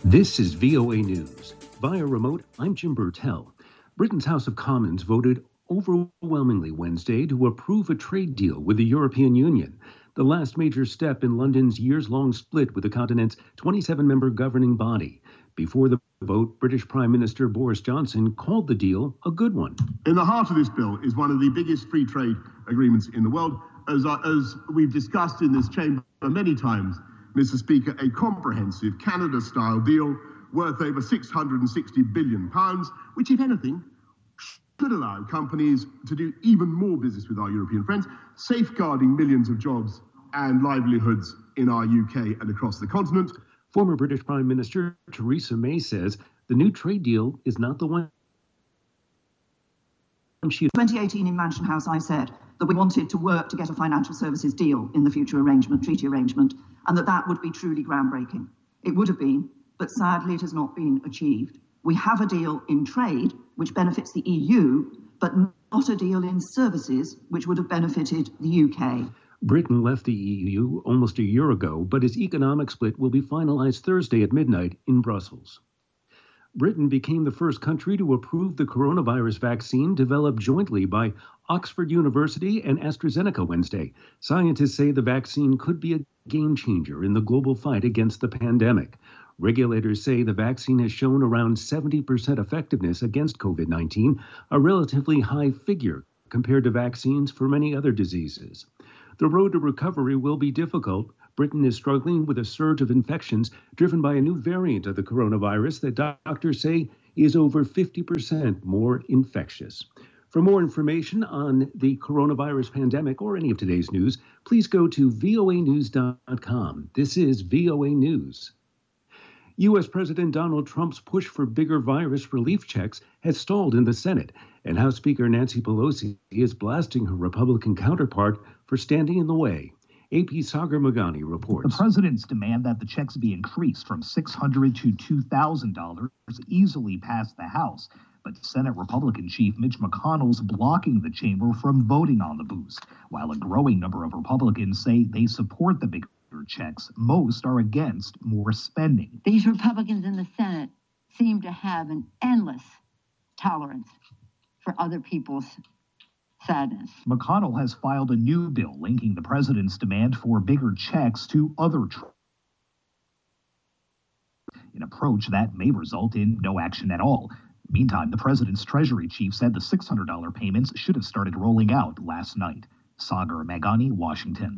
This is VOA News. Via remote, I'm Jim Burtell. Britain's House of Commons voted overwhelmingly Wednesday to approve a trade deal with the European Union, the last major step in London's years-long split with the continent's 27-member governing body. Before the vote, British Prime Minister Boris Johnson called the deal a good one. In the heart of this bill is one of the biggest free trade agreements in the world. As we've discussed in this chamber many times, Mr. Speaker, a comprehensive Canada-style deal worth over £660 billion, which, if anything, should allow companies to do even more business with our European friends, safeguarding millions of jobs and livelihoods in our UK and across the continent. Former British Prime Minister Theresa May says the new trade deal is not the one she... 2018 in Mansion House, I said that we wanted to work to get a financial services deal in the future treaty arrangement, and that would be truly groundbreaking. It would have been, but sadly it has not been achieved. We have a deal in trade, which benefits the EU, but not a deal in services, which would have benefited the UK. Britain left the EU almost a year ago, but its economic split will be finalized Thursday at midnight in Brussels. Britain became the first country to approve the coronavirus vaccine developed jointly by Oxford University and AstraZeneca Wednesday. Scientists say the vaccine could be a game changer in the global fight against the pandemic. Regulators say the vaccine has shown around 70% effectiveness against COVID-19, a relatively high figure compared to vaccines for many other diseases. The road to recovery will be difficult. Britain is struggling with a surge of infections driven by a new variant of the coronavirus that doctors say is over 50% more infectious. For more information on the coronavirus pandemic or any of today's news, please go to voanews.com. This is VOA News. U.S. President Donald Trump's push for bigger virus relief checks has stalled in the Senate, and House Speaker Nancy Pelosi is blasting her Republican counterpart for standing in the way. AP Sagar Magani reports. The president's demand that the checks be increased from $600 to $2,000 easily passed the House, but Senate Republican Chief Mitch McConnell's blocking the chamber from voting on the boost, while a growing number of Republicans say they support the bigger checks. Most are against more spending. These Republicans in the Senate seem to have an endless tolerance for other people's sadness. McConnell has filed a new bill linking the president's demand for bigger checks to other an approach that may result in no action at all. Meantime, the president's Treasury chief said the $600 payments should have started rolling out last night. Sagar Magani, Washington.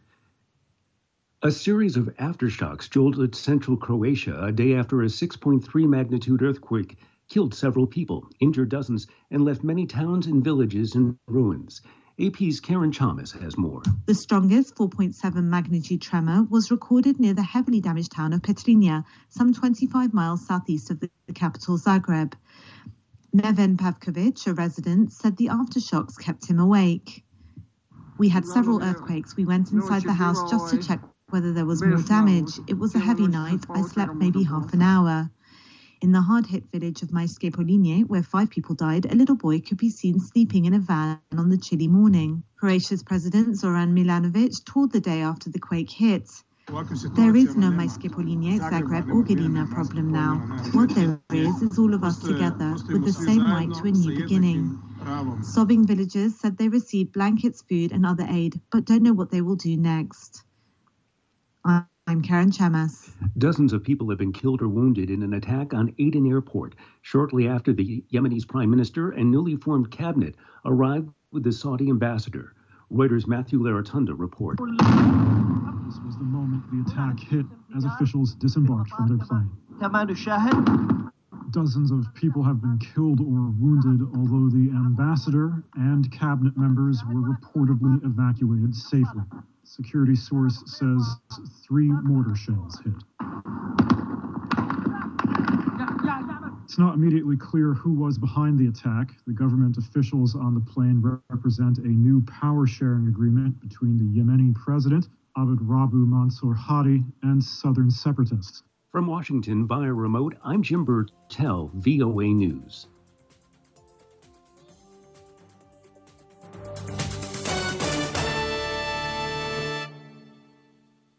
A series of aftershocks jolted central Croatia a day after a 6.3 magnitude earthquake killed several people, injured dozens, and left many towns and villages in ruins. AP's Karen Chalmers has more. The strongest 4.7 magnitude tremor was recorded near the heavily damaged town of Petrinja, some 25 miles southeast of the capital Zagreb. Neven Pavkovic, a resident, said the aftershocks kept him awake. We had several earthquakes. We went inside the house just to check whether there was more damage. It was a heavy night. I slept maybe half an hour. In the hard-hit village of Majske Polinje, where 5 people died, a little boy could be seen sleeping in a van on the chilly morning. Croatia's president Zoran Milanovic toured the day after the quake hit. There is no Majske Polinje, Zagreb or Gdina problem now. What there is all of us together, with the same right to a new beginning. Sobbing villagers said they received blankets, food and other aid, but don't know what they will do next. I'm Karen Chamas. Dozens of people have been killed or wounded in an attack on Aden Airport shortly after the Yemeni's prime minister and newly formed cabinet arrived with the Saudi ambassador. Reuters' Matthew Laratunda reports. This was the moment the attack hit as officials disembarked from their plane. Dozens of people have been killed or wounded, although the ambassador and cabinet members were reportedly evacuated safely. Security source says 3 mortar shells hit. It's not immediately clear who was behind the attack. The government officials on the plane represent a new power-sharing agreement between the Yemeni president, Abd Rabbu Mansour Hadi, and southern separatists. From Washington via remote, I'm Jim Burtell, VOA News.